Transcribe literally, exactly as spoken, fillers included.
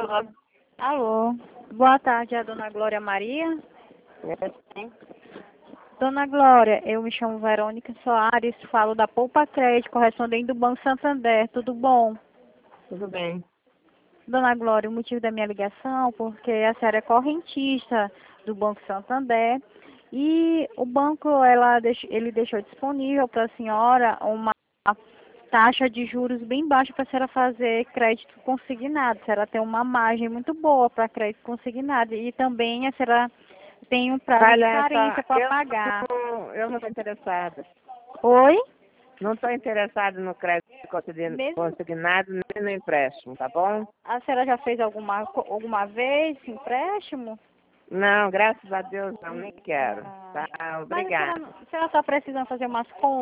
Alô? Alô, boa tarde, é a dona Glória Maria. É, sim. Dona Glória, eu me chamo Verônica Soares, falo da Poupa Crédito, correspondente do Banco Santander, tudo bom? Tudo bem. Dona Glória, o motivo da minha ligação, porque a senhora é correntista do Banco Santander e o banco ela, deix- ele deixou disponível para a senhora uma taxa de juros bem baixa para a senhora fazer crédito consignado. A senhora tem uma margem muito boa para crédito consignado e também a senhora tem um prazo de Olha carência só, para eu pagar. não, eu não estou interessada. Oi? Não estou interessada no crédito consign- Mesmo consignado nem no empréstimo, tá bom? a senhora já fez alguma, co- alguma vez empréstimo? Não, graças a Deus não, nem quero. Ah, Tá, mas a senhora, obrigada. não- a senhora está precisando fazer umas compras.